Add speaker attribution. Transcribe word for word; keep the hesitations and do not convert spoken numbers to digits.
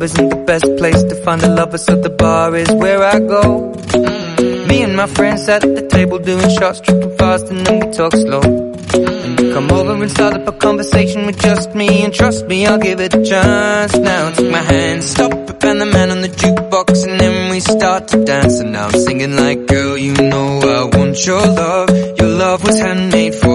Speaker 1: isn't the best place to find a lover, so the bar is where I go. Me and my friends at the table doing shots, tripping fast, and then we talk slow. And you come over and start up a conversation with just me, and trust me, I'll give it a chance. Now take my hand, stop it, and the man on the jukebox, and then we start to dance. And now I'm singing like, girl, you know I want your love. Your love was handmade for